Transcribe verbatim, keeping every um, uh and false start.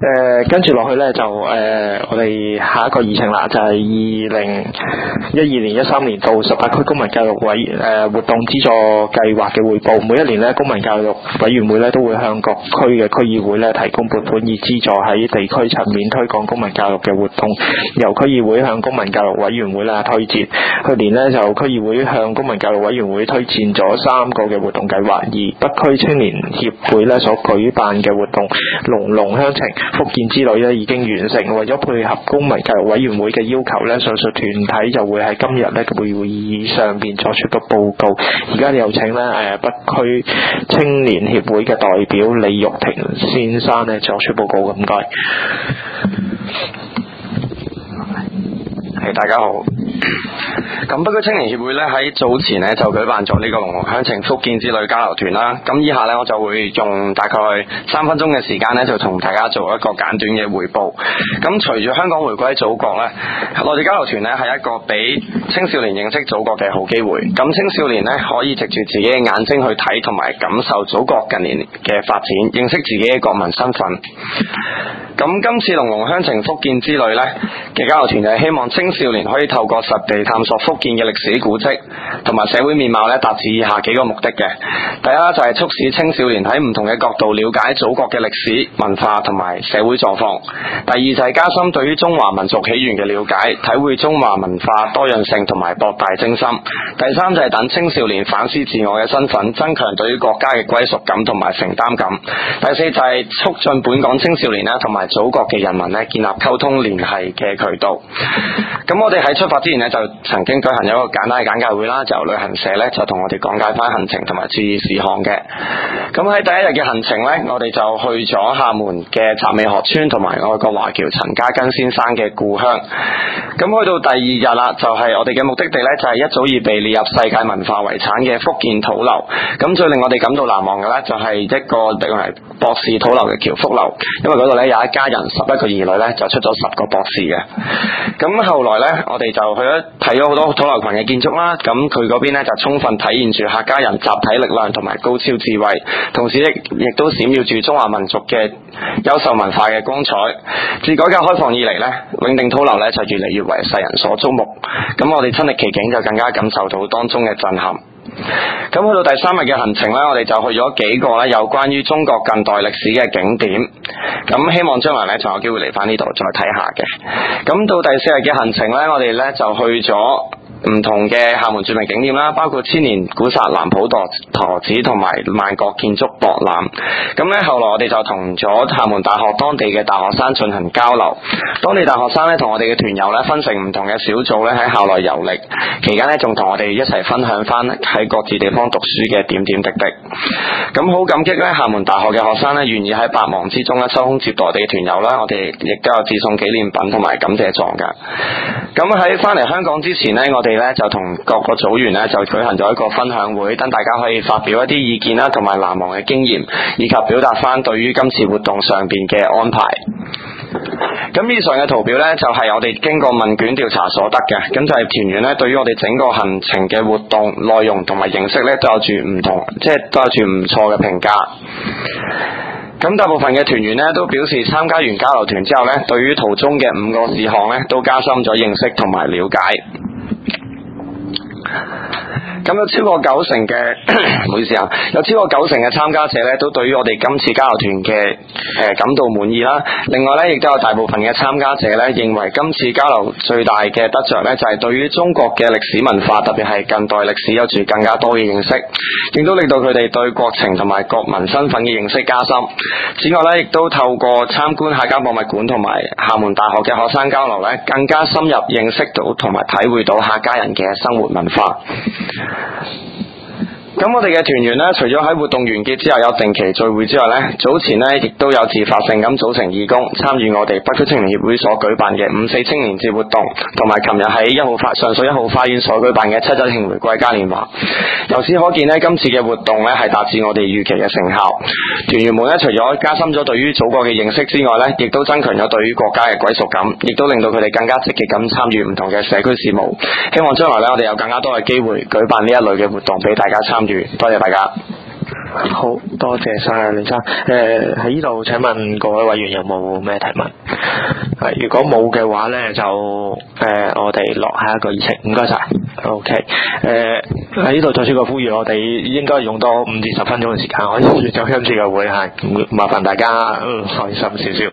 誒，跟住落去咧就誒、呃，我哋下一個議程啦，就係二零一二年、一三年到十八區公民教育委誒、呃、活動資助計劃嘅匯報。每一年咧，公民教育委員會咧都會向各區嘅區議會咧提供撥款，以資助喺地區層面推廣公民教育嘅活動。由區議會向公民教育委員會咧推薦。去年咧就區議會向公民教育委員會推薦咗三個嘅活動計劃，而北區青年協會咧所舉辦嘅活動龍龍鄉情福建之旅咧已經完成。為咗配合公民教育委員會嘅要求咧，上述團體就會喺今日咧會會議上邊作出個報告。而家有請咧誒北區青年協會嘅代表李玉婷先生咧作出報告，咁該。 係、hey, 大家好。咁北區青年協會咧喺早前咧就舉辦咗呢個龍龍鄉情福建之旅交流團啦。咁以下咧我就會用大概三分鐘嘅時間咧就同大家做一個簡短嘅匯報。咁隨住香港回歸祖國咧，內地交流團咧係一個俾青少年認識祖國嘅好機會。咁青少年咧可以藉住自己嘅眼睛去睇同埋感受祖國近年嘅發展，認識自己嘅國民身份。咁今次龍龍鄉情福建之旅咧嘅交流團就係希望青少年可以透過實地探索福建嘅歷史古蹟同埋社會面貌咧，達至以下幾個目的嘅。第一就係促使青少年喺唔同嘅角度了解祖國嘅歷史文化同埋社會狀況。第二就係加深對於中華民族起源嘅了解，體會中華文化多樣性同埋博大精深。第三就係等青少年反思自我嘅身份，增強對於國家嘅歸屬感同埋承擔感。第四就係促進本港青少年啦同埋祖國嘅人民咧建立溝通聯繫嘅渠道。咁我哋喺出發之前咧就曾經舉行咗一個簡單嘅簡介會啦，就由旅行社咧就同我哋講解翻行程同埋注意事項嘅。咁喺第一日嘅行程咧，我哋就去咗廈門嘅集美河村同埋外國華僑陳家根先生嘅故鄉。咁去到第二日啦，就係、是、我哋嘅目的地咧，就係、是、一早已被列入世界文化遺產嘅福建土樓。咁最令我哋感到難忘嘅咧，就係一個定為博士土樓嘅僑福樓，因為嗰度咧有一家人十一個兒女咧，就出咗十個博士嘅。咁後來咧，我哋就去咗睇咗好多土樓群嘅建築啦。咁佢嗰邊咧就充分體現住客家人集體力量同埋高超智慧，同時亦亦都閃耀住中華民族嘅優秀文化嘅光彩。自改革開放以嚟咧，永定土樓咧就越嚟越為世人所矚目。咁我哋親歷其境，就更加感受到當中嘅震撼。咁去到第三日嘅行程咧，我哋就去咗幾個咧有關於中國近代歷史嘅景點。咁希望將來咧仲有機會嚟翻呢度再睇下嘅。咁到第四日嘅行程咧，我哋咧就去咗唔同嘅廈門著名景點啦，包括千年古剎南普陀陀寺同埋萬國建築博覽。咁咧後來我哋就同咗廈門大學當地嘅大學生進行交流。當地大學生咧同我哋嘅團友咧分成唔同嘅小組咧喺校內遊歷，期間咧仲同我哋一齊分享翻喺各自地方讀書嘅點點滴滴。咁好感激咧廈門大學嘅學生咧願意喺百忙之中咧抽空接待我哋嘅團友啦，我哋亦都有致送紀念品同埋感謝狀噶。咁喺翻嚟香港之前咧，我哋咧就同各個組員咧就舉行咗一個分享會，等大家可以發表一啲意見啦，同埋難忘嘅經驗，以及表達翻對於今次活動上邊嘅安排。咁以上嘅圖表咧就係、是、我哋經過問卷調查所得嘅，咁就係團員咧對於我哋整個行程嘅活動內容同埋形式咧都有住唔同，即係都有住唔錯嘅評價。咁大部分嘅團員咧都表示參加完交流團之後咧，對於途中嘅五個事項咧都加深咗認識同埋了解。咁有超過九成嘅，唔好意思啊，有超過九成嘅參加者咧，都對於我哋今次交流團嘅誒感到滿意啦。另外咧，亦都有大部分嘅參加者咧，認為今次交流最大嘅得着咧，就係對於中國嘅歷史文化，特別係近代歷史有住更加多嘅認識，亦都令到佢哋對國情同埋國民身份嘅認識加深。此外咧，亦都透過參觀客家博物館同埋廈門大學嘅學生交流咧，更加深入認識到同埋體會到客家人嘅生活文化。咁我哋嘅團員呢，除咗喺活動完結之後有定期聚會之外呢，早前呢亦都有自發性咁組成義工，參與我哋北區青年協會所舉辦嘅五四青年節活動，同埋琴日喺一號花上水一號花園所舉辦嘅七週慶回歸嘉年華。由此可見呢，今次嘅活動呢係達至我哋預期嘅成效。團員們呢，除咗加深咗對於祖國嘅認識之外呢，亦都增強咗對於國家嘅歸屬感，亦都令到佢哋更加積極咁參與唔同嘅社區事務。希望將來呢，我哋有更加多嘅機會舉辦呢一類嘅活動俾大家參與。多謝大家。 好多謝晒李生。誒喺呢度請問各位委員有冇咩提問？係如果冇嘅話咧，就誒、呃、我哋落下一個議程。唔該晒。OK。誒喺呢度再次個呼籲，我哋應該用多五至十分鐘嘅時間可以完咗今次嘅會，係麻煩大家、呃、開心少少。